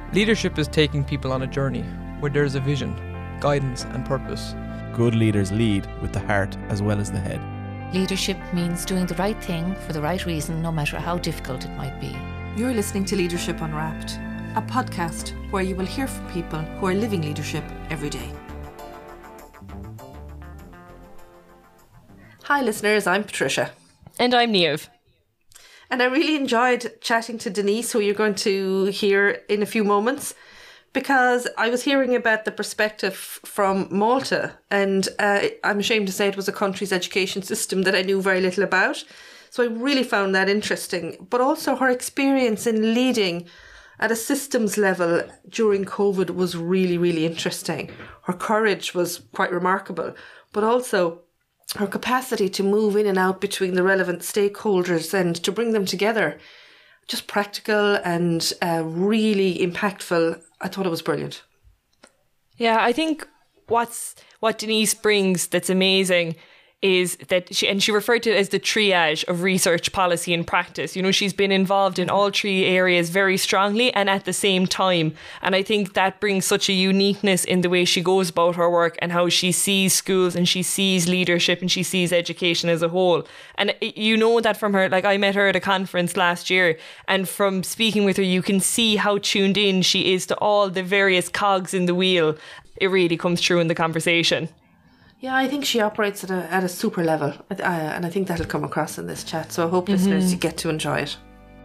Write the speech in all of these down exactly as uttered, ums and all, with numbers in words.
Leadership is taking people on a journey where there's a vision, guidance and purpose. Good leaders lead with the heart as well as the head. Leadership means doing the right thing for the right reason, no matter how difficult it might be. You're listening to Leadership Unwrapped, a podcast where you will hear from people who are living leadership every day. Hi listeners, I'm Patricia. And I'm Niamh. And I really enjoyed chatting to Denise, who you're going to hear in a few moments, because I was hearing about the perspective from Malta, and uh, I'm ashamed to say it was a country's education system that I knew very little about. So I really found that interesting, but also her experience in leading at a systems level during COVID was really, really interesting. Her courage was quite remarkable, but also her capacity to move in and out between the relevant stakeholders and to bring them together, just practical and uh, really impactful. I thought it was brilliant. Yeah, I think what's what Denise brings that's amazing is that she, and she referred to it as the triage of research, policy and practice. You know, she's been involved in all three areas very strongly and at the same time. And I think that brings such a uniqueness in the way she goes about her work and how she sees schools and she sees leadership and she sees education as a whole. And you know that from her, like I met her at a conference last year, and from speaking with her, you can see how tuned in she is to all the various cogs in the wheel. It really comes through in the conversation. Yeah, I think she operates at a at a super level, uh, and I think that'll come across in this chat. So I hope mm-hmm. listeners you get to enjoy it.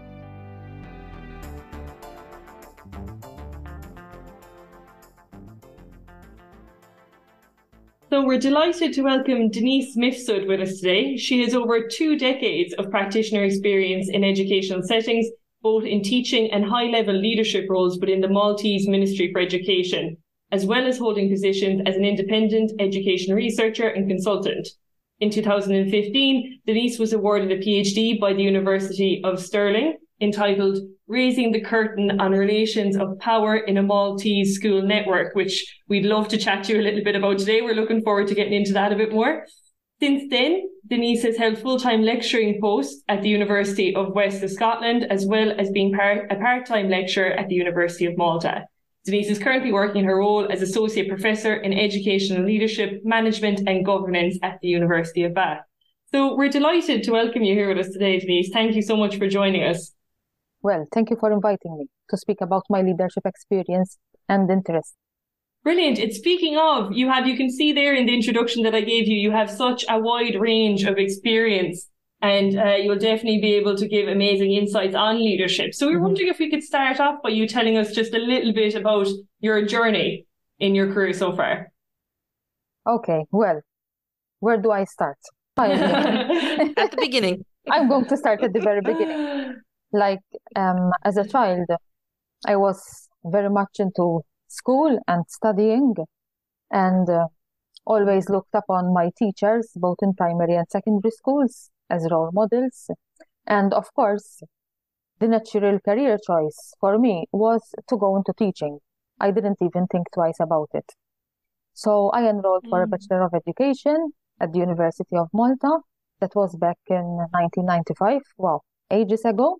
So we're delighted to welcome Denise Mifsud with us today. She has over two decades of practitioner experience in educational settings, both in teaching and high-level leadership roles within the Maltese Ministry for Education, as well as holding positions as an independent education researcher and consultant. In two thousand fifteen, Denise was awarded a PhD by the University of Stirling entitled Raising the Curtain on Relations of Power in a Maltese School Network, which we'd love to chat to you a little bit about today. We're looking forward to getting into that a bit more. Since then, Denise has held full-time lecturing posts at the University of West of Scotland, as well as being part, a part-time lecturer at the University of Malta. Denise is currently working in her role as Associate Professor in Educational Leadership, Management and Governance at the University of Bath. So we're delighted to welcome you here with us today, Denise. Thank you so much for joining us. Well, thank you for inviting me to speak about my leadership experience and interest. Brilliant. And speaking of, you have, you can see there in the introduction that I gave you, you have such a wide range of experience. And uh, you'll definitely be able to give amazing insights on leadership. So we were mm-hmm. wondering if we could start off by you telling us just a little bit about your journey in your career so far. Okay, well, where do I start? At the beginning. I'm going to start at the very beginning. Like, um, as a child, I was very much into school and studying, and uh, always looked upon my teachers, both in primary and secondary schools, as role models. And of course, the natural career choice for me was to go into teaching. I didn't even think twice about it. So I enrolled mm. for a Bachelor of Education at the University of Malta. That was back in nineteen ninety-five. Wow, ages ago.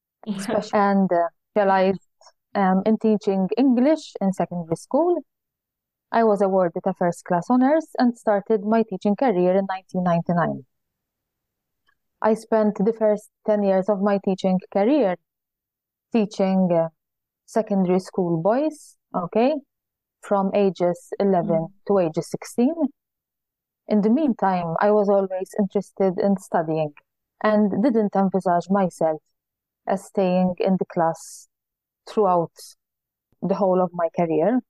and uh, specialized um, in teaching English in secondary school. I was awarded a first class honors and started my teaching career in nineteen ninety-nine. I spent the first ten years of my teaching career teaching uh, secondary school boys, okay, from ages eleven mm. to ages sixteen. In the meantime, I was always interested in studying and didn't envisage myself as staying in the class throughout the whole of my career.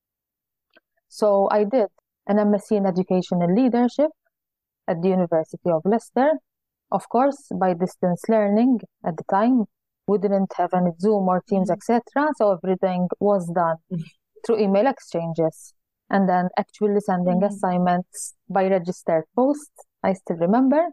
So I did an M S c in Education and Leadership at the University of Leicester. Of course, by distance learning at the time, we didn't have any Zoom or Teams, et cetera. So everything was done through email exchanges and then actually sending mm-hmm. assignments by registered post. I still remember.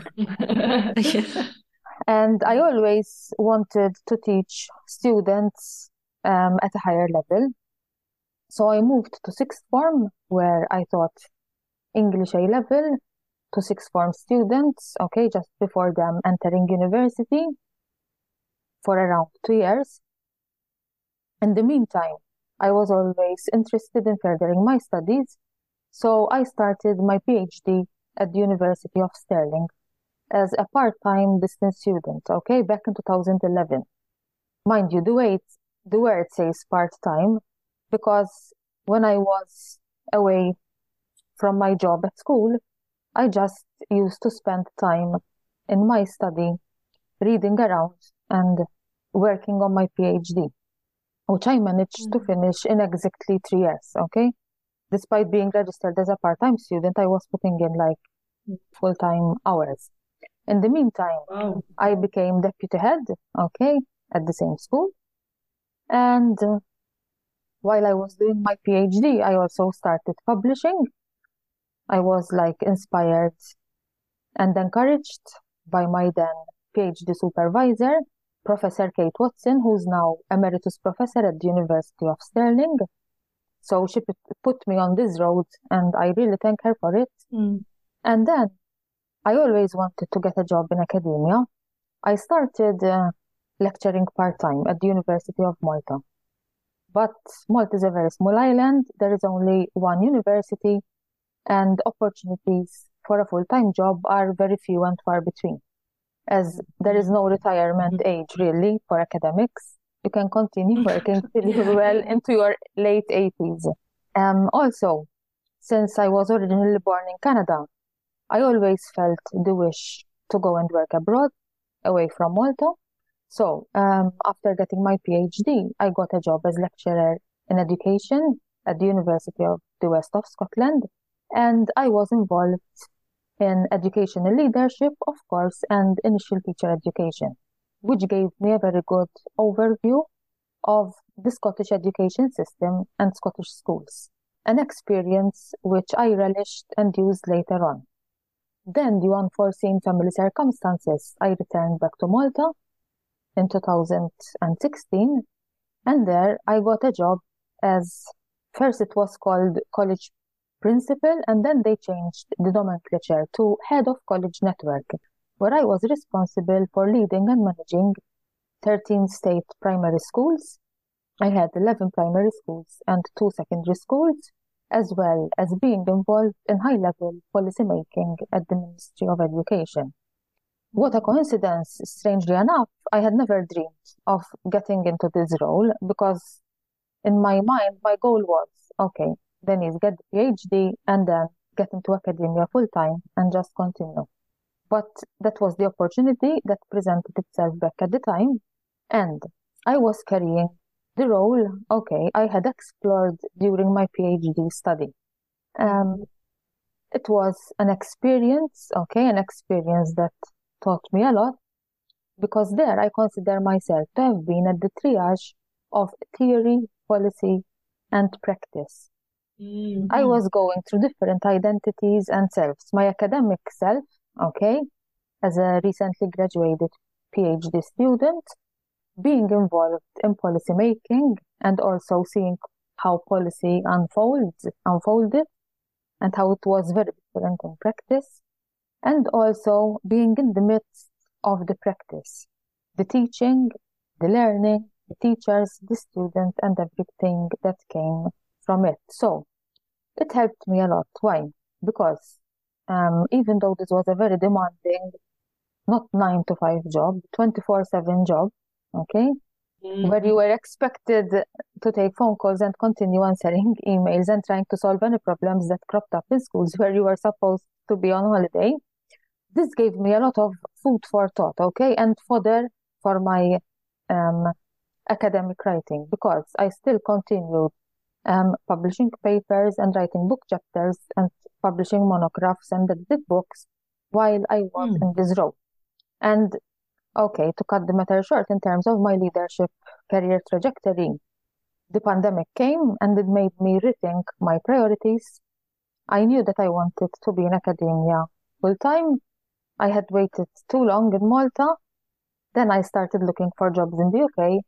And I always wanted to teach students um, at a higher level. So I moved to sixth form, where I taught English A level to sixth form students, okay, just before them entering university for around two years. In the meantime, I was always interested in furthering my studies, so I started my PhD at the University of Stirling as a part-time distance student, okay, back in two thousand eleven. Mind you, the way it, the word says part-time, because when I was away from my job at school, I just used to spend time in my study, reading around and working on my PhD, which I managed to finish in exactly three years, okay? Despite being registered as a part-time student, I was putting in like full-time hours. In the meantime, Wow. I became deputy head, okay, at the same school. And uh, while I was doing my PhD, I also started publishing. I was like inspired and encouraged by my then PhD supervisor, Professor Kate Watson, who's now Emeritus Professor at the University of Stirling. So she put, put me on this road, and I really thank her for it. Mm. And then I always wanted to get a job in academia. I started uh, lecturing part-time at the University of Malta. But Malta is a very small island. There is only one university, and opportunities for a full-time job are very few and far between, as there is no retirement age really for academics. You can continue working till you're well into your late eighties. Um, also, since I was originally born in Canada, I always felt the wish to go and work abroad, away from Malta. So, um, after getting my PhD, I got a job as lecturer in education at the University of the West of Scotland, and I was involved in educational leadership, of course, and initial teacher education, which gave me a very good overview of the Scottish education system and Scottish schools, an experience which I relished and used later on. Then, due to unforeseen family circumstances, I returned back to Malta in two thousand sixteen, and there I got a job as, first it was called college principal, and then they changed the nomenclature to head of college network, where I was responsible for leading and managing thirteen state primary schools. I had eleven primary schools and two secondary schools, as well as being involved in high-level policymaking at the Ministry of Education. What a coincidence, strangely enough, I had never dreamed of getting into this role, because in my mind, my goal was, okay, Denise, get the PhD and then get into academia full-time and just continue. But that was the opportunity that presented itself back at the time, and I was carrying the role, okay, I had explored during my PhD study. Um, it was an experience, okay, an experience that taught me a lot, because there I consider myself to have been at the triage of theory, policy, and practice. Mm-hmm. I was going through different identities and selves. My academic self, okay, as a recently graduated PhD student, being involved in policy making and also seeing how policy unfolds, unfolded and how it was very different in practice, and also being in the midst of the practice, the teaching, the learning, the teachers, the students, and everything that came from it. So it helped me a lot. Why? Because um, even though this was a very demanding, not nine to five job, twenty-four seven job, okay, Mm-hmm. where you were expected to take phone calls and continue answering emails and trying to solve any problems that cropped up in schools where you were supposed to be on holiday. This gave me a lot of food for thought, okay, and fodder for my um, academic writing, because I still continued um, publishing papers and writing book chapters and publishing monographs and edited books while I was Mm. in this role. And okay, to cut the matter short, in terms of my leadership career trajectory, the pandemic came and it made me rethink my priorities. I knew that I wanted to be in academia full-time. I had waited too long in Malta. Then I started looking for jobs in the U K.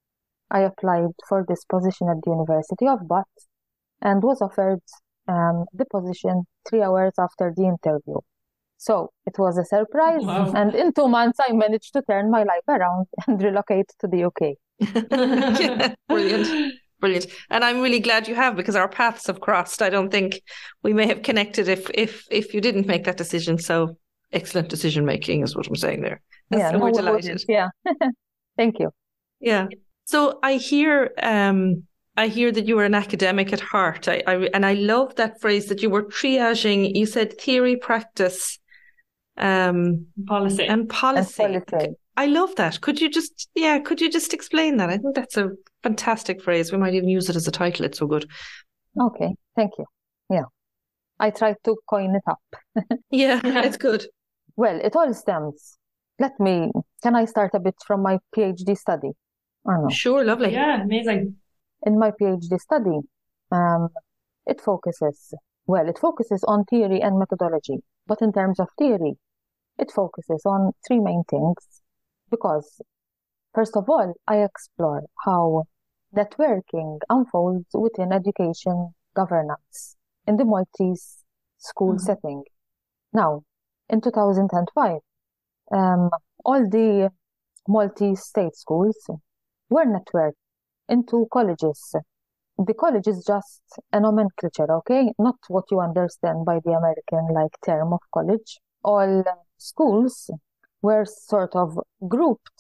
I applied for this position at the University of Bath and was offered um, the position three hours after the interview. So it was a surprise, Wow. and in two months I managed to turn my life around and relocate to the U K. Yeah, brilliant. Brilliant. And I'm really glad you have, because our paths have crossed. I don't think we may have connected if if if you didn't make that decision. So excellent decision making is what I'm saying there. Yeah, So no, we're we delighted. wouldn't. Yeah. Thank you. Yeah. So I hear um I hear that you were an academic at heart. I, I and I love that phrase that you were triaging. You said theory, practice, um, Policy. and policy. And policy. I love that. Could you just, yeah, could you just explain that? I think that's a fantastic phrase. We might even use it as a title. It's so good. Okay, thank you. Yeah, I tried to coin it up. Yeah, it's good. Well, it all stems. Let me, can I start a bit from my PhD study or no? Sure, lovely. Yeah, amazing. In my PhD study, um, it focuses, well, it focuses on theory and methodology. But in terms of theory, it focuses on three main things. Because, first of all, I explore how networking unfolds within education governance in the Maltese school Mhm. setting. Now, in two thousand five, um, all the Maltese state schools were networked into colleges. The college is just a nomenclature, okay? Not what you understand by the American like term of college. All schools were sort of grouped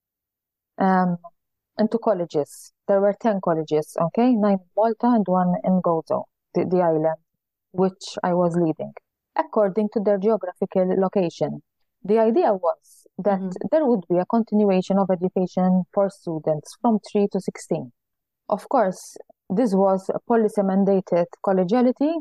um, into colleges. There were ten colleges, okay? Nine in Malta and one in Gozo, the, the island, which I was leading, according to their geographical location. The idea was that Mhm. there would be a continuation of education for students from three to sixteen. Of course, this was a policy-mandated collegiality.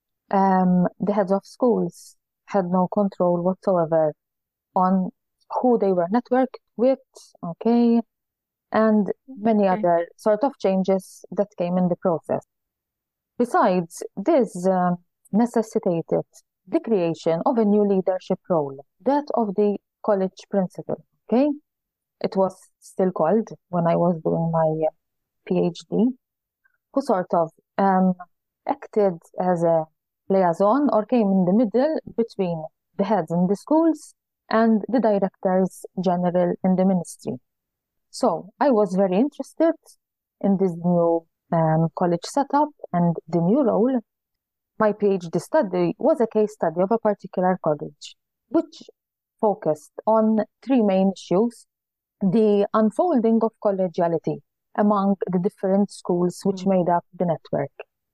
Um, the heads of schools had no control whatsoever on who they were networked with, okay, and many Okay. other sort of changes that came in the process. Besides, this uh, necessitated the creation of a new leadership role, that of the college principal, okay? It was still called, when I was doing my uh, PhD, who sort of um, acted as a liaison or came in the middle between the heads in the schools and the directors general in the ministry. So I was very interested in this new um, college setup and the new role. My PhD study was a case study of a particular college, which focused on three main issues: the unfolding of collegiality among the different schools which made up the network,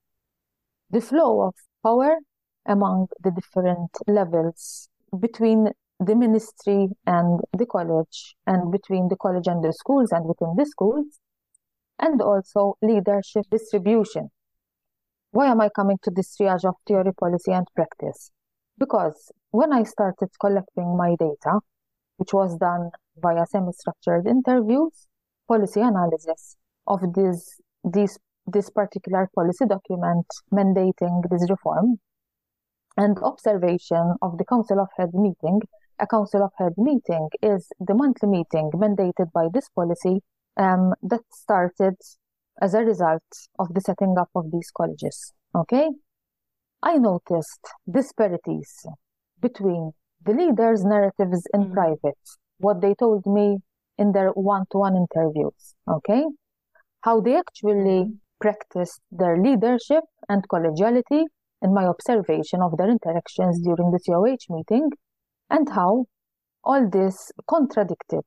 the flow of power among the different levels between the ministry and the college, and between the college and the schools, and within the schools, and also leadership distribution. Why am I coming to this triage of theory, policy, and practice? Because when I started collecting my data, which was done via semi-structured interviews, policy analysis of this, this, this particular policy document mandating this reform, and observation of the Council of Head meeting. A Council of Head meeting is the monthly meeting mandated by this policy um, that started as a result of the setting up of these colleges. Okay? I noticed disparities between the leaders' narratives in Mhm. private, what they told me in their one-to-one interviews, okay? How they actually Mhm. practiced their leadership and collegiality in my observation of their interactions during the C O H meeting, and how all this contradicted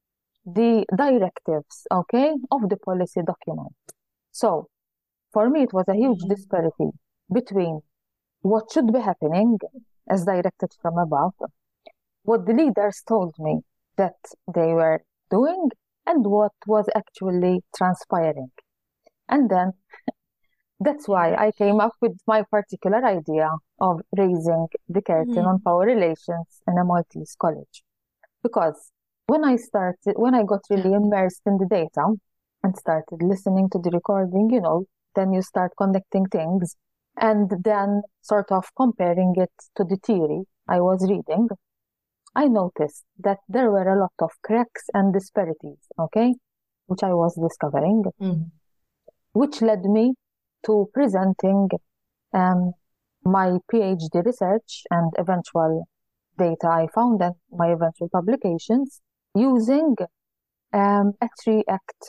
the directives, okay, of the policy document. So, for me, it was a huge Mhm. disparity between what should be happening as directed from above, what the leaders told me that they were doing, and what was actually transpiring. And then that's why I came up with my particular idea of raising the curtain on power relations in a Maltese college. Because when I started, when I got really immersed in the data and started listening to the recording, you know, then you start connecting things and then sort of comparing it to the theory I was reading, I noticed that there were a lot of cracks and disparities, okay, which I was discovering, Mhm. which led me to presenting um, my PhD research and eventual data I found and my eventual publications using um, a three-act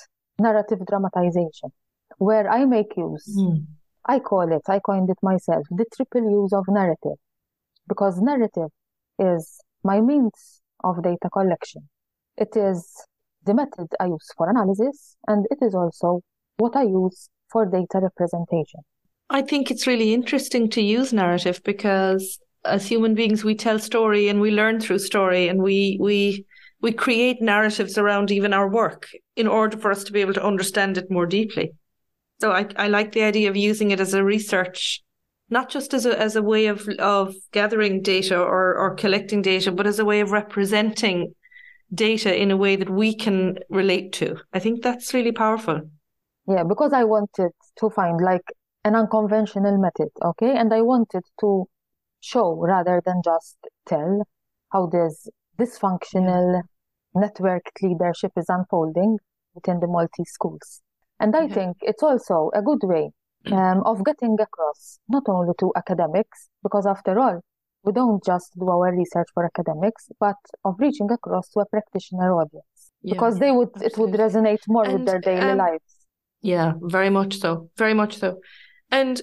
narrative dramatization, where I make use, Mm. I call it, I coined it myself, the triple use of narrative, because narrative is my means of data collection. It is the method I use for analysis, and it is also what I use for data representation. I think it's really interesting to use narrative because as human beings, we tell story and we learn through story, and we we we create narratives around even our work in order for us to be able to understand it more deeply. So I, I like the idea of using it as a research, not just as a as a way of of gathering data or, or collecting data, but as a way of representing data in a way that we can relate to. I think that's really powerful. Yeah, because I wanted to find like an unconventional method, okay? And I wanted to show rather than just tell how this dysfunctional networked leadership is unfolding within the Maltese schools. And I Yeah. think it's also a good way um, of getting across not only to academics, because after all, we don't just do our research for academics, but of reaching across to a practitioner audience, Yeah, because they would it would absolutely. resonate more with And, their daily um, lives. Yeah, very much so. Very much so. And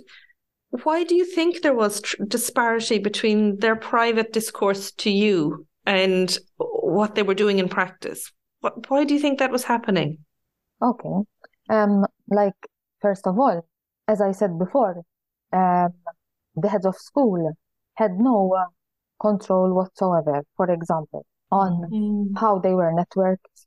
why do you think there was tr- disparity between their private discourse to you and what they were doing in practice? What, why do you think that was happening? Okay. Um, like, first of all, as I said before, um, the heads of school had no uh, control whatsoever, for example, on Mm. how they were networked,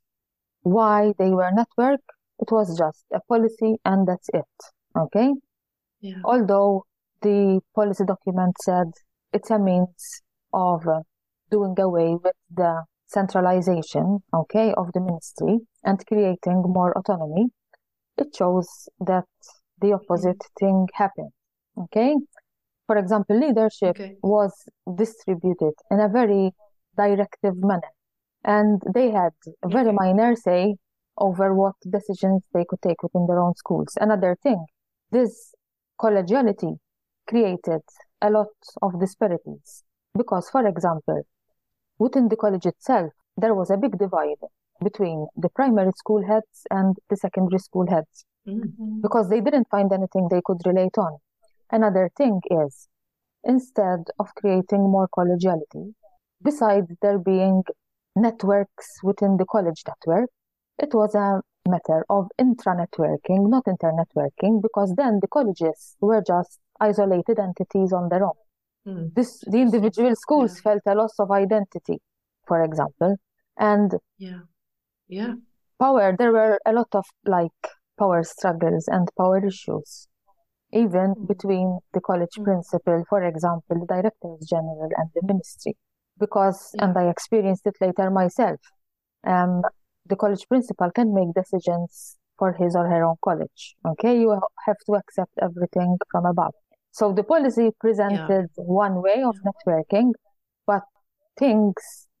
why they were networked. It was just a policy and that's it. Okay? Yeah. Although the policy document said it's a means of uh, doing away with the centralization, okay, of the ministry and creating more autonomy, it shows that the opposite thing happened. Okay? For example, leadership Okay. was distributed in a very directive manner, and they had a very Okay. minor say over what decisions they could take within their own schools. Another thing, this collegiality created a lot of disparities because, for example, within the college itself, there was a big divide between the primary school heads and the secondary school heads Mm. because they didn't find anything they could relate on. Another thing is, instead of creating more collegiality, besides there being networks within the college network, it was a matter of intra-networking, not inter-networking, because then the colleges were just isolated entities on their own. Mm. This, the individual schools felt a loss of identity, for example, and Yeah. Yeah. power, there were a lot of like power struggles and power issues, even Mm. between the college Mm. principal, for example, the directors general and the ministry. Because, Yeah. and I experienced it later myself, um, the college principal can make decisions for his or her own college. Okay, you have to accept everything from above. So the policy presented one way of networking, but things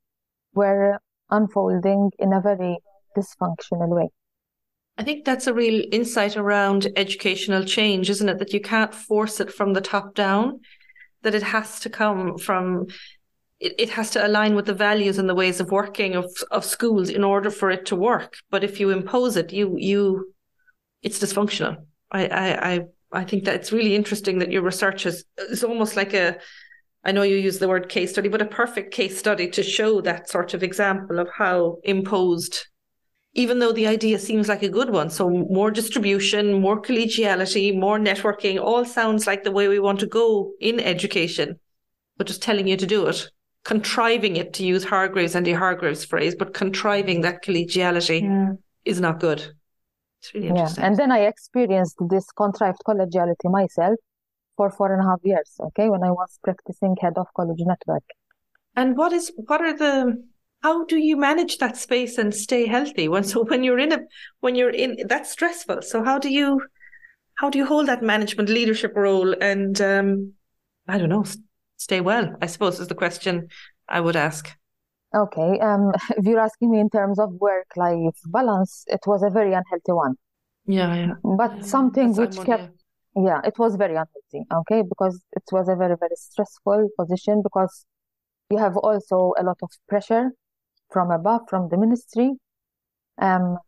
were unfolding in a very dysfunctional way. I think that's a real insight around educational change, isn't it? That you can't force it from the top down, that it has to come from, it, it has to align with the values and the ways of working of, of schools in order for it to work. But if you impose it, you, you, it's dysfunctional. I, I, I, I think that it's really interesting that your research is, is almost like a, I know you use the word case study, but a perfect case study to show that sort of example of how imposed, even though the idea seems like a good one. So more distribution, more collegiality, more networking, all sounds like the way we want to go in education, but just telling you to do it, contriving it, to use Hargreaves, Andy Hargreaves' phrase, but contriving that collegiality Yeah. is not good. It's really Yeah, interesting. and then I experienced this contrived collegiality myself for four and a half years, okay, when I was practicing head of college network. And what is, what are the, how do you manage that space and stay healthy when, so when you're in a, when you're in, that's stressful. So how do you, how do you hold that management leadership role and, um, I don't know, stay well, I suppose is the question I would ask. Okay, um, if you're asking me in terms of work-life balance, it was a very unhealthy one. Yeah, yeah. But something That's which one, kept, yeah, it was very unhealthy, okay, because it was a very, very stressful position because you have also a lot of pressure from above, from the ministry. Um,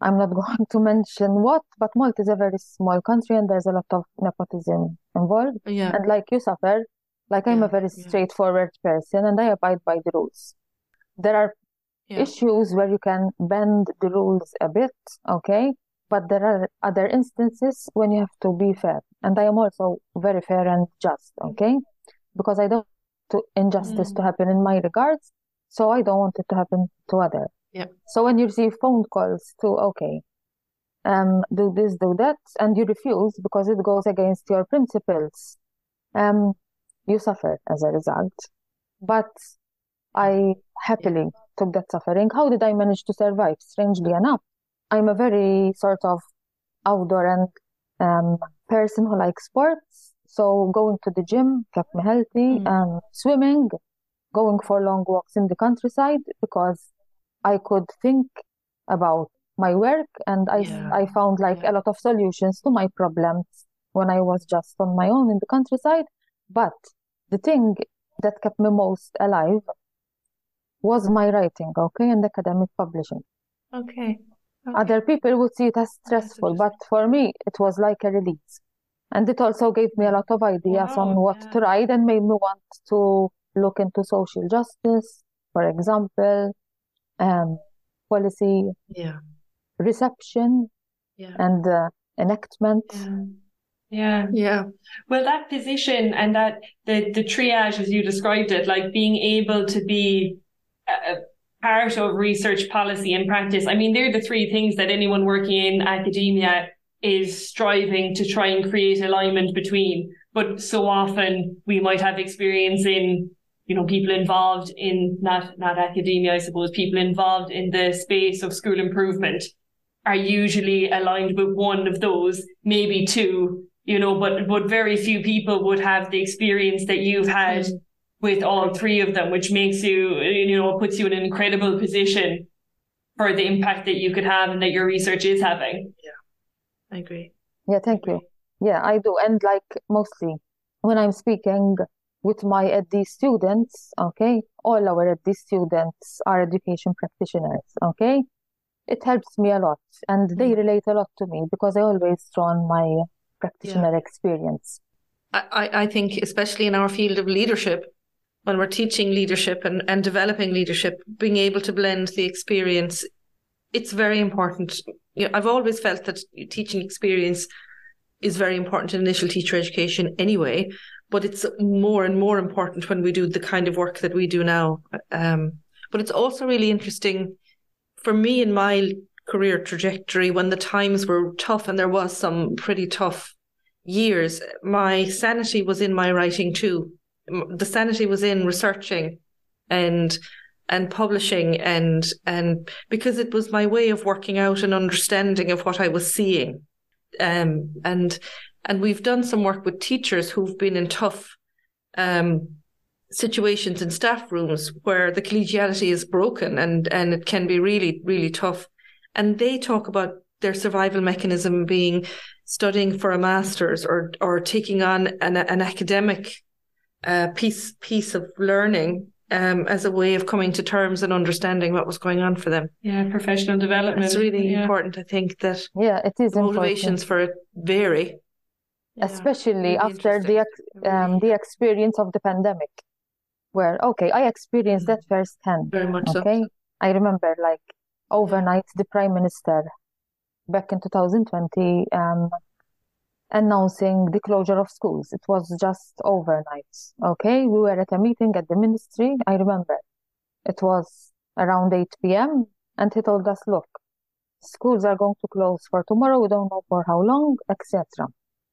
I'm not going to mention what, but Malta is a very small country and there's a lot of nepotism involved. Yeah. And like you suffer, like I'm Yeah, a very yeah. straightforward person and I abide by the rules. There are Yeah. issues where you can bend the rules a bit, okay? But there are other instances when you have to be fair. And I am also very fair and just, okay? Because I don't want to injustice to Mm. happen in my regards, so I don't want it to happen to others. Yeah. So when you receive phone calls to, okay, um, do this, do that, and you refuse because it goes against your principles, um, you suffer as a result. But I happily took that suffering. How did I manage to survive? Strangely enough, I'm a very sort of outdoor and um, person who likes sports. So going to the gym kept me healthy, Mm. um, swimming, going for long walks in the countryside because I could think about my work and I, Yeah. I found like Yeah. a lot of solutions to my problems when I was just on my own in the countryside. But the thing that kept me most alive was my writing, okay, and academic publishing. Okay. Okay. Other people would see it as That's stressful, but for me, it was like a release. And it also gave me a lot of ideas on Wow, what yeah. to write and made me want to look into social justice, for example, um, policy, Yeah. reception, Yeah. and uh, enactment. Yeah. Yeah. Yeah. Well, that position and that the the triage, as you described it, like being able to be a, a part of research policy and practice. I mean, they're the three things that anyone working in academia is striving to try and create alignment between. But so often we might have experience in, you know, people involved in not not academia, I suppose, people involved in the space of school improvement are usually aligned with one of those, maybe two, you know, but but very few people would have the experience that you've had Mm. with all three of them, which makes you, you know, puts you in an incredible position for the impact that you could have and that your research is having. I agree. Yeah, thank you. Yeah, I do. And like mostly when I'm speaking with my E D students, okay, all our E D students are education practitioners, okay? It helps me a lot and they Mm. relate a lot to me because I always draw on my practitioner experience. I, I I think especially in our field of leadership, when we're teaching leadership and, and developing leadership, being able to blend the experience, it's very important. You know, I've always felt that teaching experience is very important in initial teacher education anyway, but it's more and more important when we do the kind of work that we do now. Um, but it's also really interesting for me in my career trajectory when the times were tough and there was some pretty tough years, my sanity was in my writing too. The sanity was in researching and and publishing and and because it was my way of working out an understanding of what I was seeing. Um, and and we've done some work with teachers who've been in tough um, situations in staff rooms where the collegiality is broken and, and it can be really, really tough. And they talk about their survival mechanism being studying for a master's or or taking on an, an academic uh, piece piece of learning um, as a way of coming to terms and understanding what was going on for them. Yeah, professional development. It's really yeah. important, I think, that Yeah, it is the important, motivations for it vary. Yeah, especially really after interesting. the ex- um, the experience of the pandemic, where, okay, I experienced that firsthand. Very much so. Okay, I remember like overnight the Prime Minister back in two thousand twenty um, announcing the closure of schools. It was just overnight. Okay, we were at a meeting at the ministry. I remember it was around eight p m and he told us, look, schools are going to close for tomorrow. We don't know for how long, et cetera.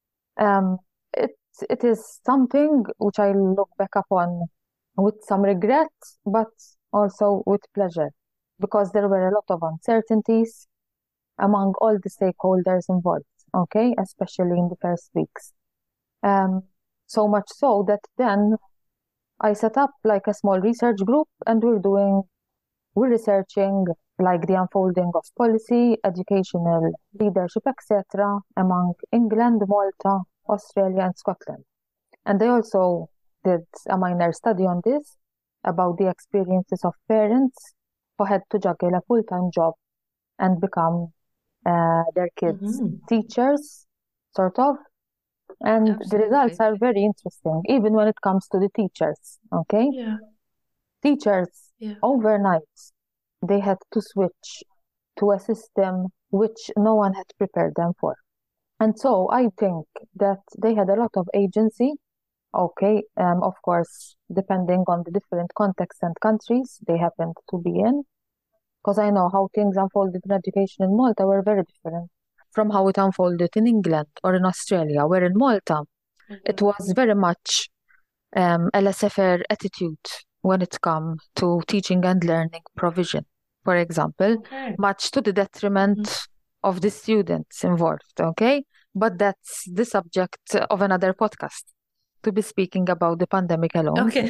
Um, it it is something which I look back upon with some regret, but also with pleasure, because there were a lot of uncertainties among all the stakeholders involved, okay, especially in the first weeks. Um, so much so that then I set up like a small research group and we're doing, we're researching like the unfolding of policy, educational leadership, et cetera, among England, Malta, Australia, and Scotland. And they also did a minor study on this about the experiences of parents who had to juggle a full-time job and become uh, their kids Mm-hmm. teachers, sort of. And the Absolutely. results are very interesting, even when it comes to the teachers. Okay, Yeah. teachers Yeah. overnight they had to switch to a system which no one had prepared them for. And so I think that they had a lot of agency. Okay, um, of course, depending on the different contexts and countries they happened to be in, because I know how things unfolded in education in Malta were very different from how it unfolded in England or in Australia, where in Malta it was very much um, a laissez-faire attitude when it comes to teaching and learning provision, for example, Okay. much to the detriment of the students involved, okay? But that's the subject of another podcast, to be speaking about the pandemic alone. Okay.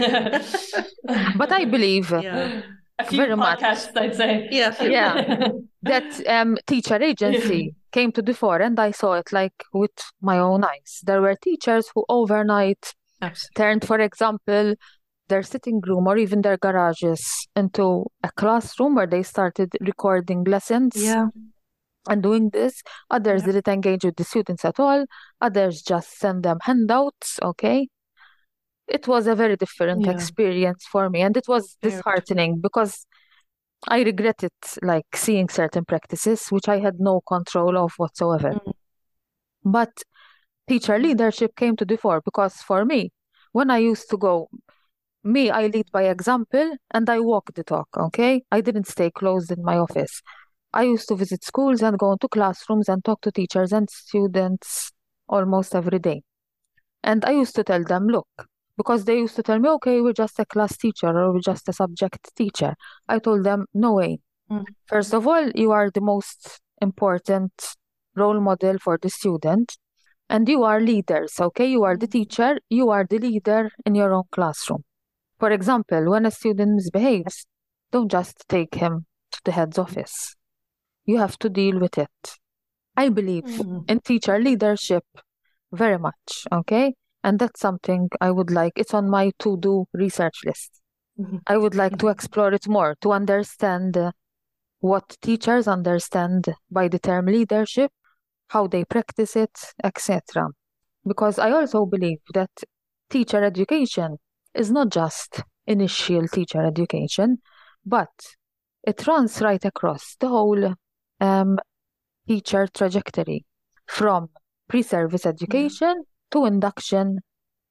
But I believe Yeah. A few very much. podcasts, I'd say. Yeah. a few. Yeah. that um, teacher agency came to the fore, and I saw it like with my own eyes. There were teachers who overnight Absolutely. turned, for example, their sitting room or even their garages into a classroom where they started recording lessons Yeah. and doing this. Others Yeah. didn't engage with the students at all. Others just sent them handouts, okay? It was a very different Yeah. experience for me, and it was Very disheartening because I regretted like seeing certain practices which I had no control of whatsoever. Mm. But teacher leadership came to the fore because for me, when I used to go, me, I lead by example and I walk the talk, okay? I didn't stay closed in my office. I used to visit schools and go into classrooms and talk to teachers and students almost every day. And I used to tell them, look, because they used to tell me, okay, we're just a class teacher or we're just a subject teacher. I told them, no way. Mm. First of all, you are the most important role model for the student. And you are leaders, okay? You are the teacher, you are the leader in your own classroom. For example, when a student misbehaves, don't just take him to the head's office. You have to deal with it. I believe Mm. in teacher leadership very much, okay? And that's something I would like, it's on my to-do research list. Mhm. I would like to explore it more, to understand uh, what teachers understand by the term leadership, how they practice it, et cetera. Because I also believe that teacher education is not just initial teacher education, but it runs right across the whole um, teacher trajectory from pre-service education to induction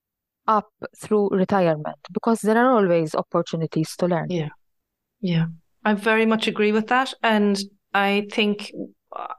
up through retirement, because there are always opportunities to learn. Yeah. Yeah. I very much agree with that. And I think uh,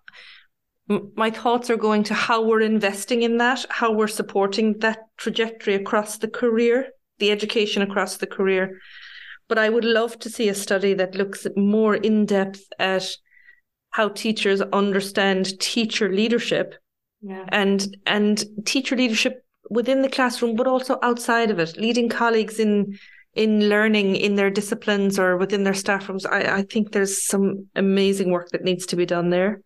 m- my thoughts are going to how we're investing in that, how we're supporting that trajectory across the career, the education across the career. But I would love to see a study that looks more in depth at how teachers understand teacher leadership Yeah. and and teacher leadership within the classroom, but also outside of it, leading colleagues in in learning in their disciplines or within their staff rooms. I, I think there's some amazing work that needs to be done there.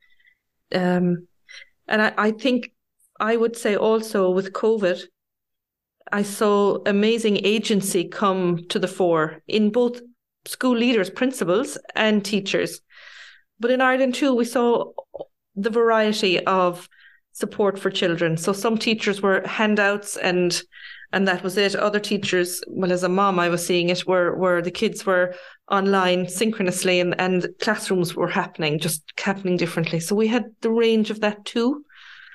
Um, and I, I think I would say also with COVID, I saw amazing agency come to the fore in both school leaders, principals, and teachers. But in Ireland too, we saw the variety of support for children. So some teachers were handouts and and that was it. Other teachers, well, as a mom, I was seeing it where where the kids were online synchronously and, and classrooms were happening, just happening differently. So we had the range of that too.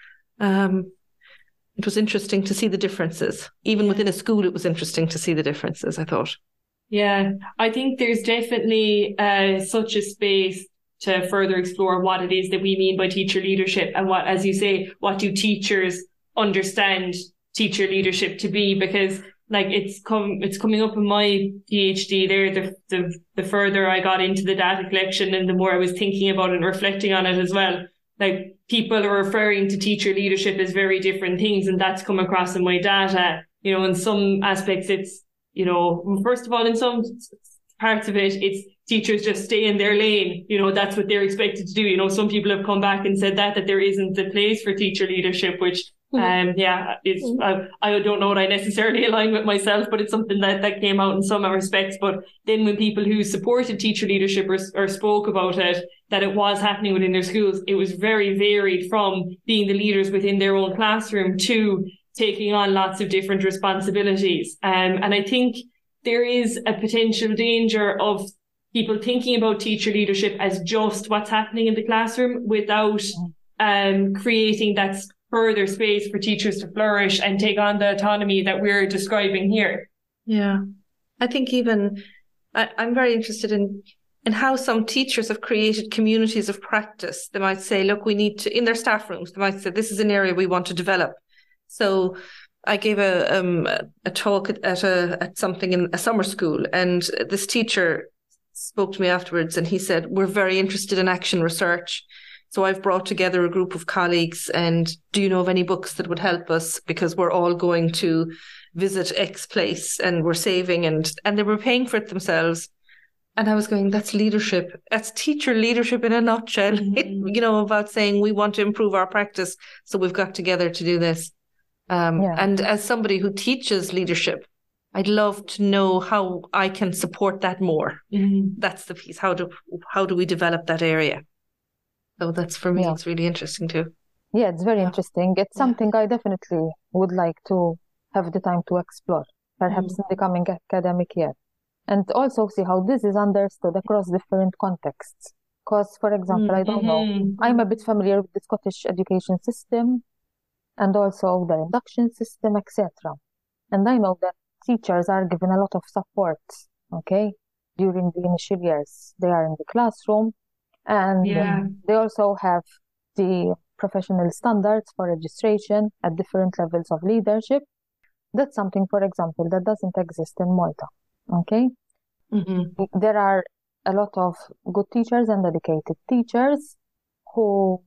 Um, it was interesting to see the differences. Even within a school, it was interesting to see the differences, I thought. Yeah, I think there's definitely uh, such a space to further explore what it is that we mean by teacher leadership and what, as you say, what do teachers understand teacher leadership to be? Because like it's come, it's coming up in my PhD there. The, the the further I got into the data collection and the more I was thinking about it and reflecting on it as well, like people are referring to teacher leadership as very different things, and that's come across in my data. You know, in some aspects, it's you know, first of all, in some parts of it, it's teachers just stay in their lane. You know, that's what they're expected to do. You know, some people have come back and said that, that there isn't the place for teacher leadership, which Um, yeah, it's I, I don't know that I necessarily align with myself, but it's something that, that came out in some respects. But then when people who supported teacher leadership or, or spoke about it, that it was happening within their schools, it was very varied from being the leaders within their own classroom to taking on lots of different responsibilities. Um, and I think there is a potential danger of people thinking about teacher leadership as just what's happening in the classroom without um, creating that further space for teachers to flourish and take on the autonomy that we're describing here. Yeah. I think even I, I'm very interested in in how some teachers have created communities of practice. They might say, look, we need to, in their staff rooms, they might say, this is an area we want to develop. So I gave a um, a talk at a at something in a summer school, and this teacher spoke to me afterwards, and he said, we're very interested in action research. So I've brought together a group of colleagues, and do you know of any books that would help us? Because we're all going to visit X place and we're saving, and, and they were paying for it themselves. And I was going, that's leadership. That's teacher leadership in a nutshell, mm-hmm. you know, about saying we want to improve our practice. So we've got together to do this. Um, yeah. And as somebody who teaches leadership, I'd love to know how I can support that more. Mm-hmm. That's the piece. How do, how do we develop that area? So that's, for me, yeah. It's really interesting too. Yeah, it's very yeah. interesting. It's yeah. something I definitely would like to have the time to explore, perhaps mm. in the coming academic year. And also see how this is understood across different contexts. Because, for example, mm-hmm. I don't know, I'm a bit familiar with the Scottish education system and also the induction system, et cetera. And I know that teachers are given a lot of support, okay, during the initial years. They are in the classroom. And yeah. they also have the professional standards for registration at different levels of leadership. That's something, for example, that doesn't exist in Malta. Okay? Mm-hmm. There are a lot of good teachers and dedicated teachers who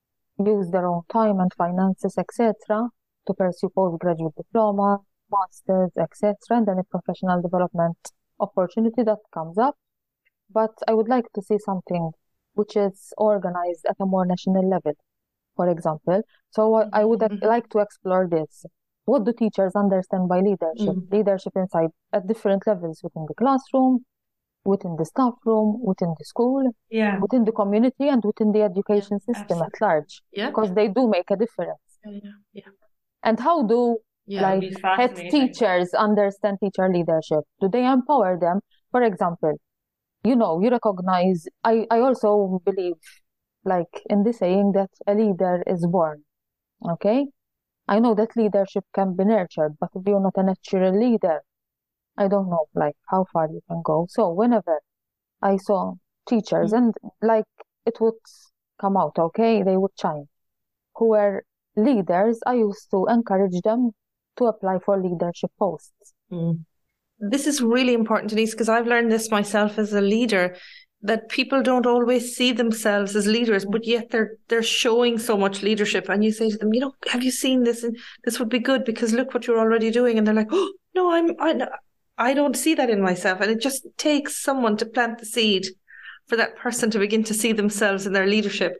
use their own time and finances, et cetera, to pursue postgraduate diploma, masters, et cetera, and then a professional development opportunity that comes up. But I would like to see something which is organized at a more national level, for example. So I would mm-hmm. like to explore this. What do teachers understand by leadership? Mm-hmm. Leadership inside at different levels within the classroom, within the staff room, within the school, yeah. within the community, and within the education yeah, system absolutely. At large. Yeah. Because they do make a difference. Yeah, yeah, yeah. And how do yeah, like head teachers understand teacher leadership? Do they empower them? For example, you know, you recognize, I, I also believe, like in the saying that a leader is born, okay? I know that leadership can be nurtured, but if you're not a natural leader, I don't know, like, how far you can go. So whenever I saw teachers, mm-hmm. and, like, it would come out, okay? They would shine. Who were leaders, I used to encourage them to apply for leadership posts. Mm. This is really important, Denise, because I've learned this myself as a leader, that people don't always see themselves as leaders, but yet they're they're showing so much leadership. And you say to them, you know, have you seen this? And this would be good because look what you're already doing. And they're like, oh, no, I'm, I, I don't see that in myself. And it just takes someone to plant the seed for that person to begin to see themselves in their leadership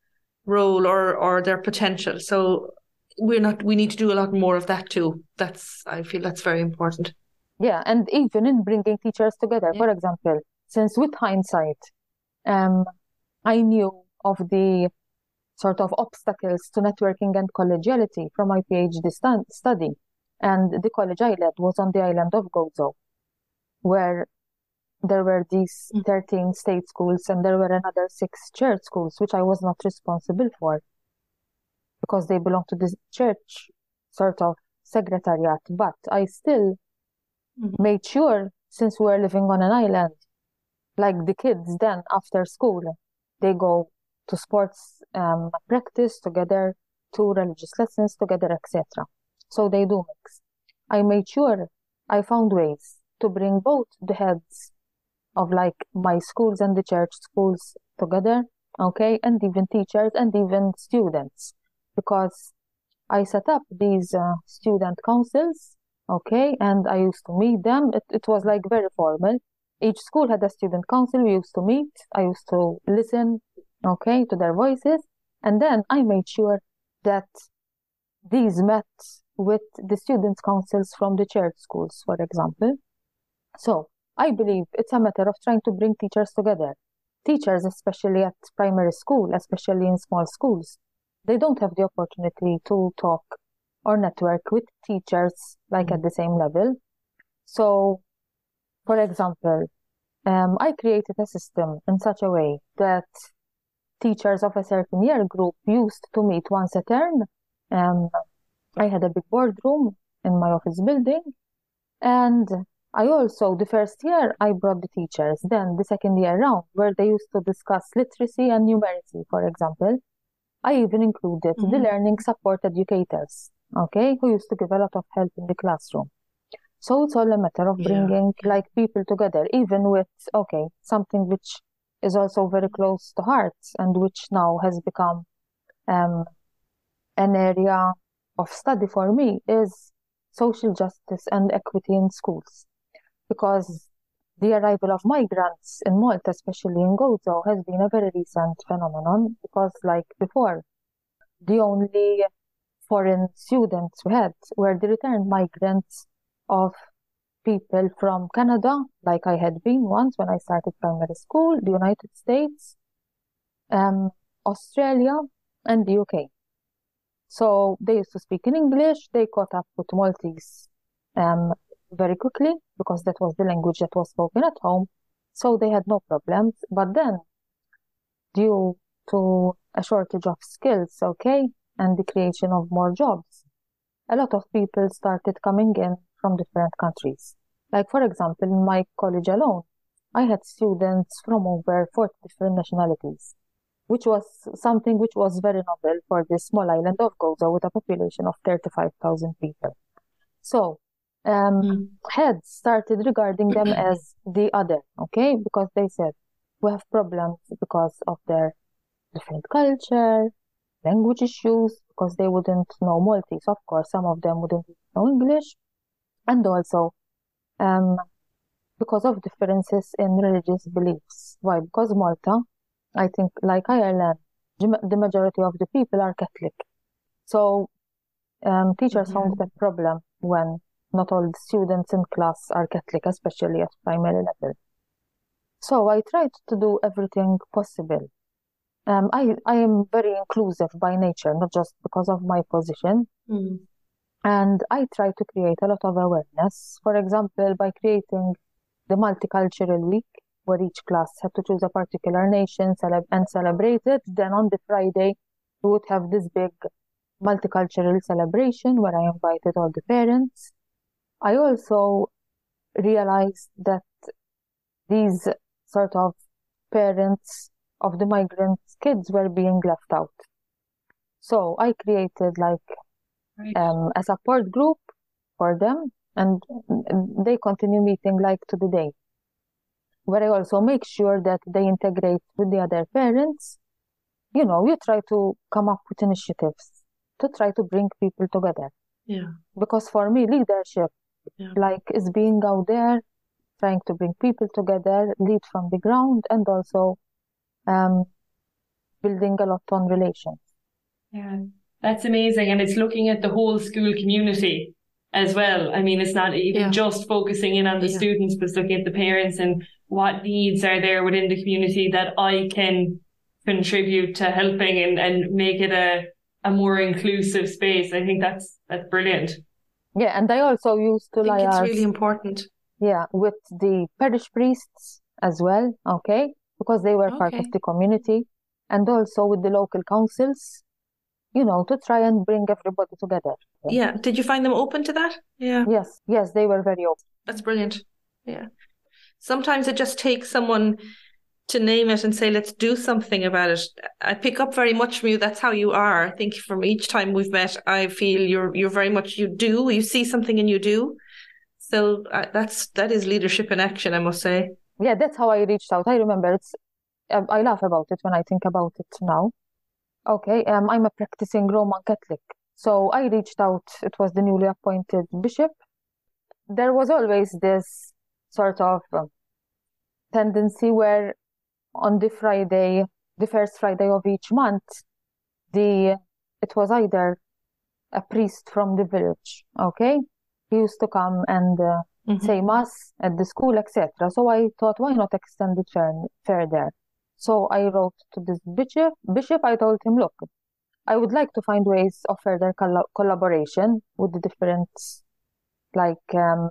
role or or their potential. So we're not, we need to do a lot more of that too. That's, I feel that's very important. Yeah, and even in bringing teachers together, yeah. for example, since with hindsight, um, I knew of the sort of obstacles to networking and collegiality from my PhD st- study. And the college I led was on the island of Gozo, where there were these thirteen state schools and there were another six church schools, which I was not responsible for because they belong to the church sort of secretariat. But I still mm-hmm. made sure, since we were living on an island, like the kids then after school, they go to sports um, practice together, to religious lessons together, et cetera. So they do mix. I made sure I found ways to bring both the heads of like my schools and the church schools together, okay, and even teachers and even students, because I set up these uh, student councils, okay, and I used to meet them. It, it was like very formal. Each school had a student council. We used to meet. I used to listen, okay, to their voices. And then I made sure that these met with the students' councils from the church schools, for example. So I believe it's a matter of trying to bring teachers together. Teachers, especially at primary school, especially in small schools, they don't have the opportunity to talk or network with teachers like at the same level. So, for example, um, I created a system in such a way that teachers of a certain year group used to meet once a term. Um, I had a big boardroom in my office building, and I also, the first year, I brought the teachers. Then the second year round, where they used to discuss literacy and numeracy, for example, I even included Mhm. the learning support educators, okay, who used to give a lot of help in the classroom. So it's all a matter of Yeah. bringing like people together, even with, okay, something which is also very close to heart and which now has become um, an area of study for me is social justice and equity in schools. Because the arrival of migrants in Malta, especially in Gozo, has been a very recent phenomenon. Because, like before, the only foreign students we had were the returned migrants of people from Canada, like I had been once when I started primary school, the United States, um, Australia, and the U K. So they used to speak in English. They caught up with Maltese um, very quickly because that was the language that was spoken at home. So they had no problems. But then, due to a shortage of skills, okay, and the creation of more jobs, a lot of people started coming in from different countries. Like, for example, in my college alone, I had students from over forty different nationalities, which was something which was very novel for the small island of Gozo with a population of thirty-five thousand people. So, um, Mm. heads started regarding them as the other, okay, because they said, we have problems because of their different culture, language issues, because they wouldn't know Maltese, of course, some of them wouldn't know English, and also um, because of differences in religious beliefs. Why? Because Malta, I think, like Ireland, the the majority of the people are Catholic. So um, teachers Yeah. found that problem when not all the students in class are Catholic, especially at primary level. So I tried to do everything possible. Um, I, I am very inclusive by nature, not just because of my position. Mm. And I try to create a lot of awareness. For example, by creating the Multicultural Week, where each class had to choose a particular nation celeb- and celebrate it. Then on the Friday, we would have this big multicultural celebration where I invited all the parents. I also realized that these sort of parents of the migrant kids were being left out. So I created like Right. um, a support group for them, and they continue meeting like to the day, where I also make sure that they integrate with the other parents. You know, you try to come up with initiatives to try to bring people together. Yeah. Because for me, leadership, Yeah. like, is being out there, trying to bring people together, lead from the ground, and also um, building a lot on relations. Yeah, that's amazing. And it's looking at the whole school community as well. I mean, it's not even Yeah. just focusing in on the Yeah. students, but it's looking at the parents and what needs are there within the community that I can contribute to helping and, and make it a, a more inclusive space. I think that's that's brilliant. Yeah, and I also used to I think it's liaise, really important. yeah, with the parish priests as well, okay, because they were part of Okay. the community, and also with the local councils, you know, to try and bring everybody together. Yeah. Did you find them open to that? Yeah. Yes, yes, they were very open. That's brilliant. Yeah. Sometimes it just takes someone to name it and say, let's do something about it. I pick up very much from you. That's how you are. I think from each time we've met, I feel you're you're very much, you do, you see something and you do. So uh, that's, that is leadership in action, I must say. Yeah, that's how I reached out. I remember it's, I I laugh about it when I think about it now. Okay, um, I'm a practicing Roman Catholic. So I reached out, it was the newly appointed bishop. There was always this sort of um, tendency where on the Friday, the first Friday of each month, the it was either a priest from the village, okay? He used to come and uh, Mm-hmm. say mass at the school, et cetera. So I thought, why not extend it fur- further? So I wrote to this bishop. Bishop, I told him, look, I would like to find ways of further coll- collaboration with the different, like, um,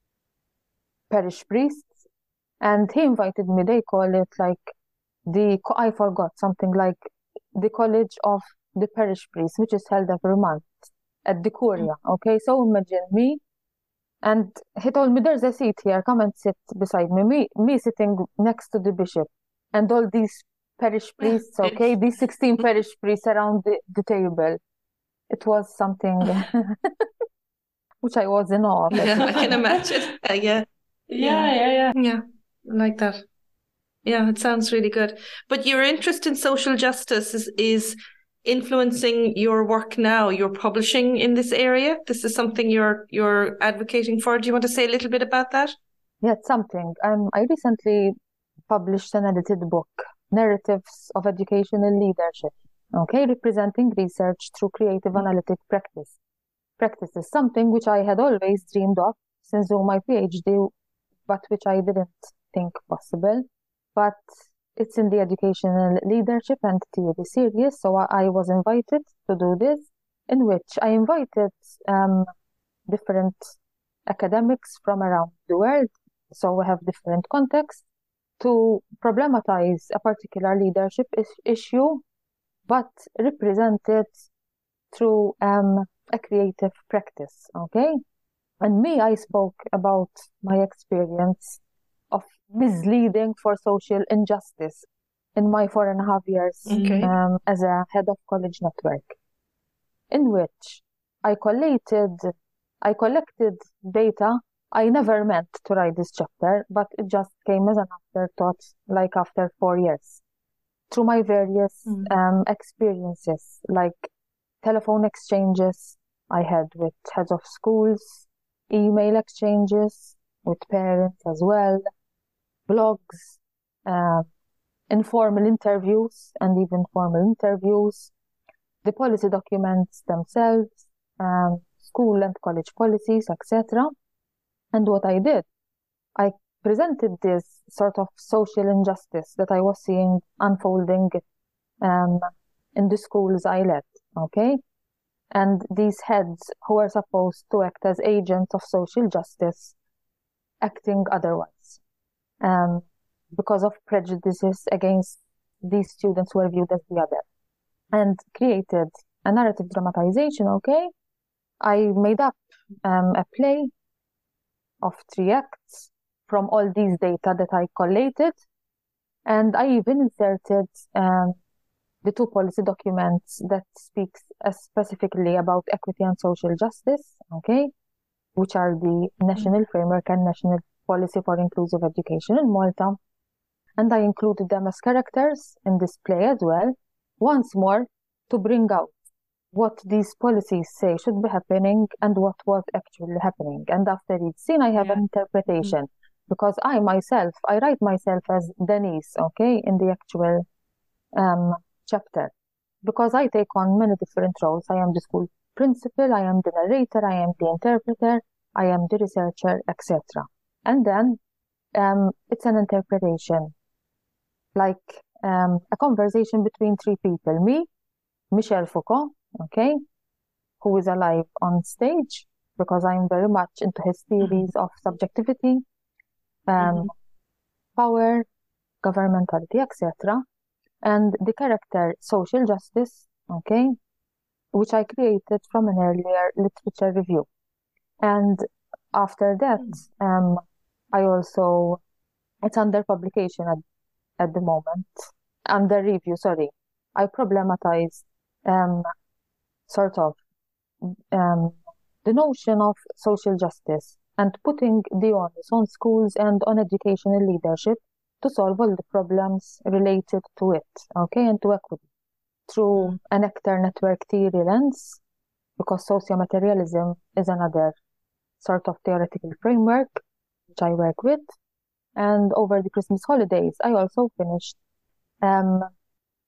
parish priests. And he invited me. They call it like the, co- I forgot, something like the College of the Parish Priests, which is held every month at the Curia. Okay, so imagine me. And he told me, there's a seat here, come and sit beside me. Me, me sitting next to the bishop. And all these parish priests, okay, these sixteen parish priests around the, the table. It was something which I was in awe of. Yeah, I can imagine. Uh, yeah. Yeah, yeah, yeah. Yeah, I like that. Yeah, it sounds really good. But your interest in social justice is, is influencing your work now. You're publishing in this area. This is something you're you're advocating for. Do you want to say a little bit about that? Yeah, it's something. Um, I recently published an edited book, Narratives of Educational Leadership, okay, representing research through creative analytic practice. Practices, something which I had always dreamed of since doing my PhD, but which I didn't think possible. But it's in the educational leadership and theory series, so I was invited to do this, in which I invited um, different academics from around the world, so we have different contexts, to problematize a particular leadership is- issue, but represent it through um, a creative practice, okay? And me, I spoke about my experience of misleading for social injustice in my four and a half years Okay. um, as a head of college network, in which I collated, I collected data. I never meant to write this chapter, but it just came as an afterthought, like after four years, through my various Mm. um, experiences, like telephone exchanges I had with heads of schools, email exchanges with parents as well, blogs, uh, informal interviews and even formal interviews, the policy documents themselves, um, school and college policies, et cetera. And what I did, I presented this sort of social injustice that I was seeing unfolding um, in the schools I led, okay? And these heads who are supposed to act as agents of social justice acting otherwise, um, because of prejudices against these students who are viewed as the other, and created a narrative dramatization, okay? I made up um, a play of three acts from all these data that I collated, and I even inserted um, the two policy documents that speaks uh, specifically about equity and social justice, okay, which are the National Framework and National Policy for Inclusive Education in Malta. And I included them as characters in this play as well, once more to bring out what these policies say should be happening and what was actually happening. And after each scene, I have Yeah. an interpretation, because I myself, I write myself as Denise, okay, in the actual um, chapter, because I take on many different roles. I am the school principal, I am the narrator, I am the interpreter, I am the researcher, et cetera. And then um, it's an interpretation, like um, a conversation between three people. Me, Michel Foucault, okay, who is alive on stage, because I'm very much into his theories of subjectivity, um, power, governmentality, et cetera. And the character social justice, okay, which I created from an earlier literature review. And after that, um, I also, it's under publication at, at the moment, under review, sorry. I problematized um, sort of um, the notion of social justice and putting the onus on schools and on educational leadership to solve all the problems related to it, okay, and to equity through an actor network theory lens, because sociomaterialism is another sort of theoretical framework which I work with. And over the Christmas holidays, I also finished um,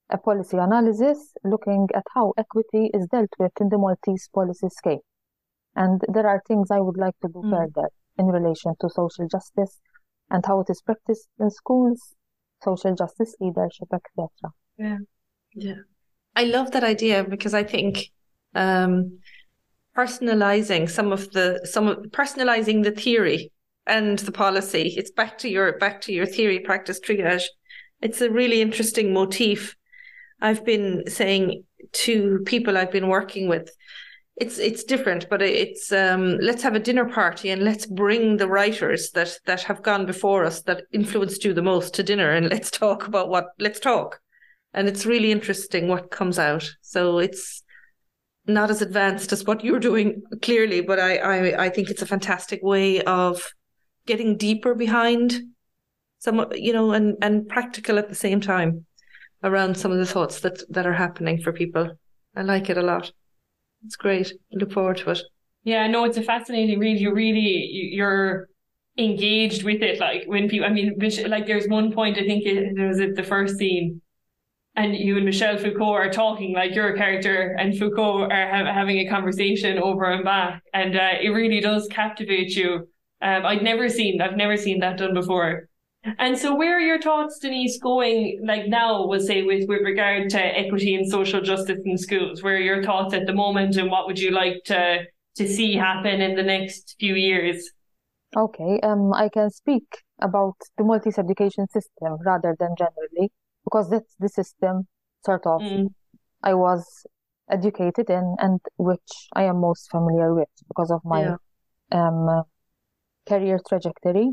a policy analysis looking at how equity is dealt with in the Maltese policy scale. And there are things I would like to do Mm. further in relation to social justice and how it is practiced in schools, social justice leadership, et cetera. Yeah. Yeah. I love that idea because I think um, personalizing some of the some of personalizing the theory and the policy. It's back to your back to your theory practice triage. It's a really interesting motif. I've been saying to people I've been working with, it's it's different, but it's um, let's have a dinner party and let's bring the writers that that have gone before us that influenced you the most to dinner, and let's talk about what let's talk. And it's really interesting what comes out. So it's not as advanced as what you're doing, clearly, but I, I, I think it's a fantastic way of getting deeper behind some, you know, and, and practical at the same time around some of the thoughts that, that are happening for people. I like it a lot. It's great. I look forward to it. Yeah, no, it's a fascinating read. You really, you- you're engaged with it. Like when people, I mean, Mich- like there's one point, I think it, there was it, the first scene, and you and Michel Foucault are talking like your character and Foucault are ha- having a conversation over and back. And uh, it really does captivate you. Um, I'd never seen, I've never seen that done before. And so where are your thoughts, Denise, going like now, we'll say with, with regard to equity and social justice in schools? Where are your thoughts at the moment, and what would you like to, to see happen in the next few years? Okay, um, I can speak about the Maltese education system rather than generally, because that's the system sort of Mm. I was educated in and which I am most familiar with because of my Yeah. um, career trajectory.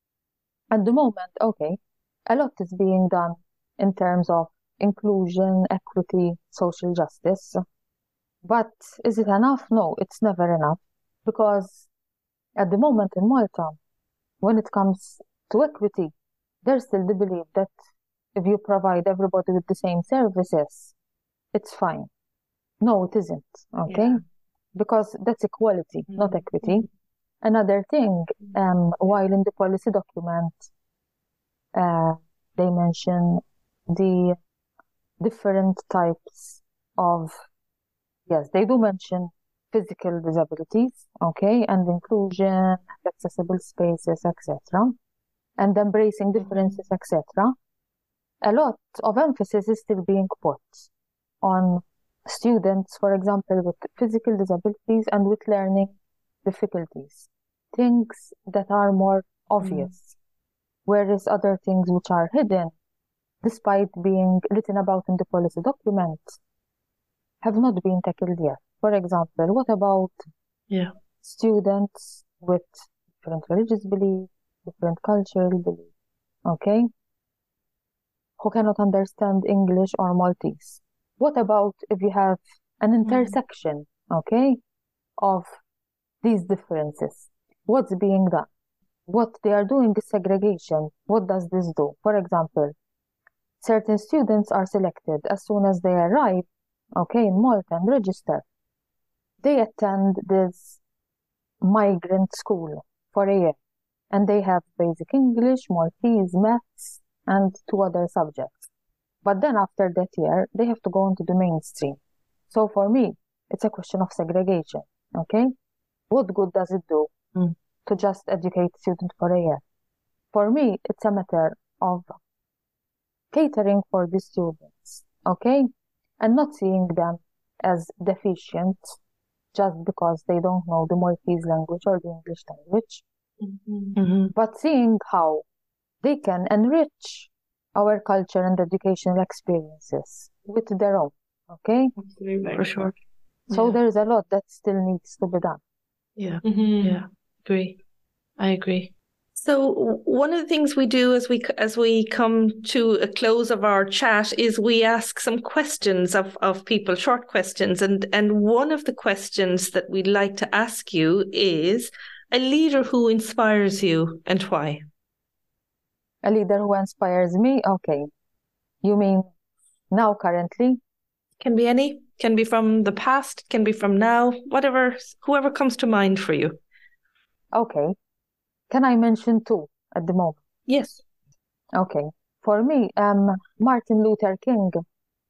At the moment, okay, a lot is being done in terms of inclusion, equity, social justice. But is it enough? No, it's never enough. Because at the moment in Malta, when it comes to equity, there's still the belief that if you provide everybody with the same services, it's fine. No, it isn't, okay? Yeah. Because that's equality, not Mhm. equity. Another thing, um, while in the policy document, uh, they mention the different types of, yes, they do mention physical disabilities, okay, and inclusion, accessible spaces, et cetera, and embracing differences, et cetera. A lot of emphasis is still being put on students, for example, with physical disabilities and with learning difficulties, things that are more obvious, whereas other things which are hidden, despite being written about in the policy document, have not been tackled yet. For example, what about Yeah. students with different religious beliefs, different cultural beliefs, okay, who cannot understand English or Maltese? What about if you have an intersection, okay, of these differences? What's being done? What they are doing is segregation. What does this do? For example, certain students are selected as soon as they arrive, okay, in Malta and register. They attend this migrant school for a year, and they have basic English, Maltese, maths, and two other subjects. But then after that year, they have to go into the mainstream. So for me, it's a question of segregation, okay? What good does it do Mm. to just educate students for a year? For me, it's a matter of catering for the students, okay? And not seeing them as deficient just because they don't know the Maltese language or the English language, Mhm. but seeing how they can enrich our culture and educational experiences with their own, okay? Absolutely. For sure. So Yeah. there is a lot that still needs to be done. Yeah. Mhm. Yeah. Agree. I agree. So w- one of the things we do as we c- as we come to a close of our chat is we ask some questions of, of people, short questions, and and one of the questions that we'd like to ask you is a leader who inspires you and why. A leader who inspires me, okay. You mean now currently? Can be any, can be from the past, can be from now, whatever, whoever comes to mind for you. Okay. Can I mention two at the moment? Yes. Okay. For me, um, Martin Luther King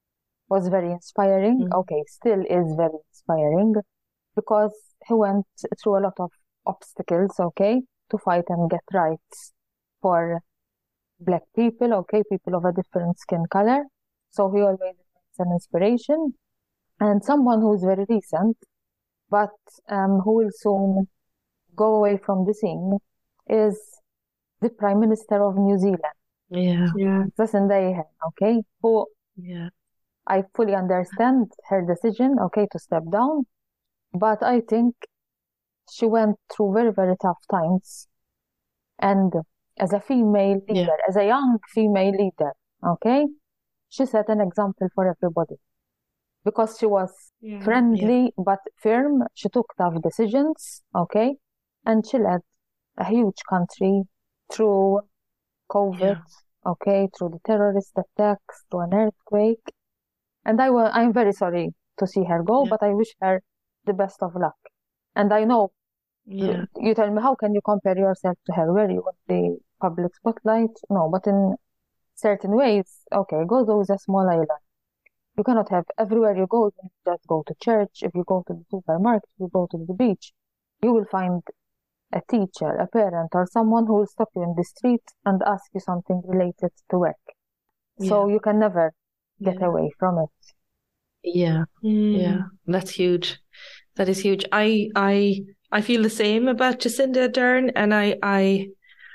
was very inspiring. Mm. Okay, still is very inspiring because he went through a lot of obstacles, okay, to fight and get rights for Black people, okay, people of a different skin color. So he always remains an inspiration. And someone who is very recent, but um, who will soon go away from the scene, is the Prime Minister of New Zealand, Yeah. Yeah. Jacinda Ardern, okay, who Yeah. I fully understand her decision, okay, to step down, but I think she went through very, very tough times. And as a female Yeah. leader, as a young female leader, okay, she set an example for everybody because she was Yeah. friendly but firm. She took tough decisions, okay, and she led a huge country through COVID, okay, through the terrorist attacks, through an earthquake. And I wa- I'm very sorry to see her go, Yeah. but I wish her the best of luck. And I know Yeah. you tell me, how can you compare yourself to her? Were you in the public spotlight? No, but in certain ways, okay, Gozo is a small island. You cannot have everywhere you go, you just go to church, if you go to the supermarket, if you go to the beach, you will find a teacher, a parent, or someone who will stop you in the street and ask you something related to work. So you can never get Yeah. away from it. Yeah. Yeah. That's huge. That is huge. I I I feel the same about Jacinda Ardern, and I I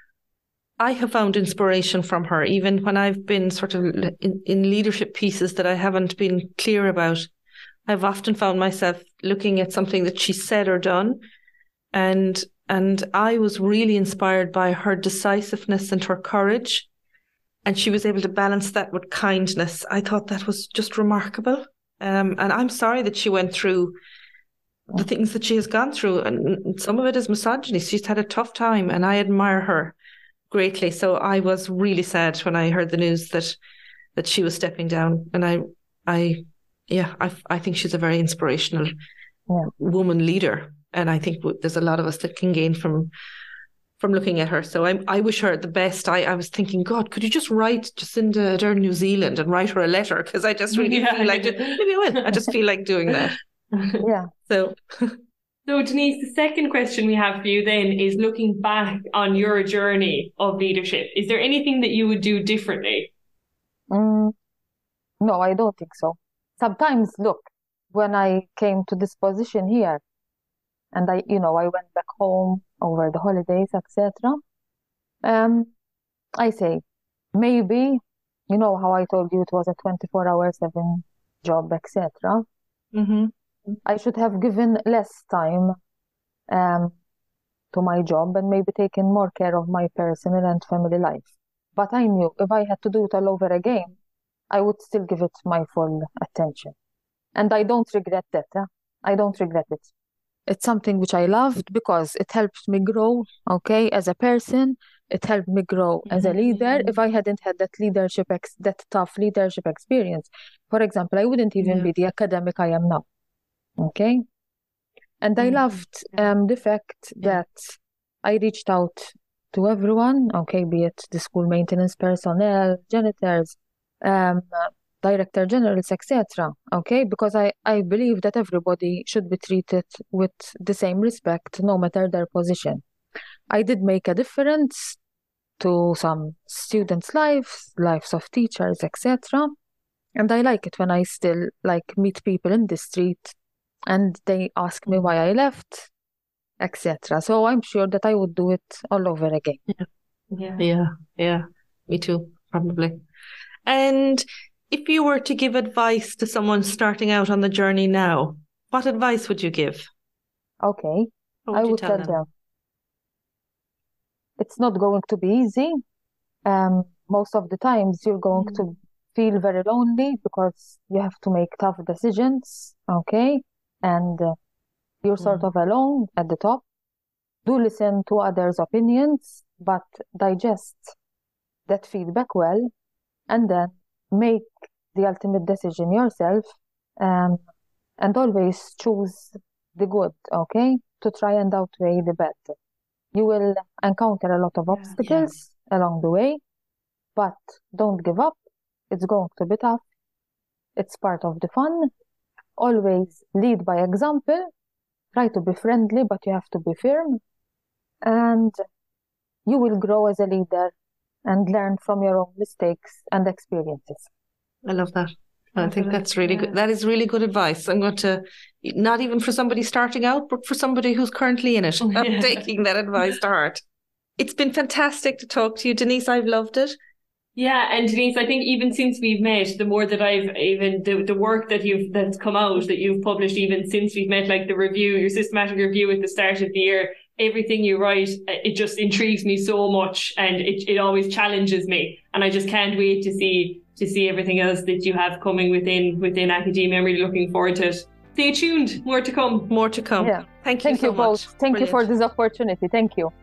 I have found inspiration from her, even when I've been sort of in, in leadership pieces that I haven't been clear about. I've often found myself looking at something that she said or done, and and I was really inspired by her decisiveness and her courage, and she was able to balance that with kindness. I thought that was just remarkable. Um, and I'm sorry that she went through the things that she has gone through, and some of it is misogyny. She's had a tough time, and I admire her greatly. So I was really sad when I heard the news that that she was stepping down, and I, I, yeah, I, I think she's a very inspirational Yeah. woman leader, and I think w- there's a lot of us that can gain from from looking at her. So I, I wish her the best. I, I was thinking, God, could you just write Jacinda Ardern New Zealand and write her a letter? Because I just really Yeah. feel like do- maybe I will. I just feel like doing that. Yeah. So So, Denise, the second question we have for you then is looking back on your journey of leadership. Is there anything that you would do differently? Mm, no, I don't think so. Sometimes, look, when I came to this position here, and I, you know, I went back home over the holidays, et cetera. Um, I say, maybe, you know how I told you it was a twenty-four hour seven job, et cetera. mm-hmm. I should have given less time um, to my job and maybe taken more care of my personal and family life. But I knew if I had to do it all over again, I would still give it my full attention. And I don't regret that. Huh? I don't regret it. It's something which I loved because it helped me grow, okay, as a person. It helped me grow as a leader. If I hadn't had that leadership, ex- that tough leadership experience, for example, I wouldn't even Yeah. be the academic I am now. Okay. And I Mm. loved um, the fact that I reached out to everyone, okay, be it the school maintenance personnel, janitors, um, director generals, et cetera. Okay, because I, I believe that everybody should be treated with the same respect, no matter their position. I did make a difference to some students' lives, lives of teachers, et cetera. And I like it when I still like meet people in the street and they ask me why I left, et cetera. So I'm sure that I would do it all over again. Yeah. Yeah, yeah, me too, probably. And if you were to give advice to someone starting out on the journey now, what advice would you give? Okay, What I would you would tell tell them? them it's not going to be easy. Um, most of the times you're going to feel very lonely because you have to make tough decisions, okay? And uh, you're sort Mm. of alone at the top. Do listen to others' opinions, but digest that feedback well, and then make the ultimate decision yourself, um, and always choose the good, okay? To try and outweigh the bad. You will encounter a lot of Yeah. obstacles along the way, but don't give up. It's going to be tough, It's part of the fun. Always lead by example. Try to be friendly, but you have to be firm. And you will grow as a leader and learn from your own mistakes and experiences. I love that. I think that's really good. That is really good advice. I'm going to, not even for somebody starting out, but for somebody who's currently in it. I'm Yeah. taking that advice to heart. It's been fantastic to talk to you, Denise. I've loved it. Yeah, and Denise, I think even since we've met, the more that I've even the, the work that you've that's come out that you've published even since we've met, like the review, your systematic review at the start of the year, everything you write, it just intrigues me so much, and it it always challenges me, and I just can't wait to see to see everything else that you have coming within within academia. I'm really looking forward to it. Stay tuned, more to come. More to come. Yeah. Thank you Thank so you both. much. Thank you for Brilliant. this opportunity. Thank you.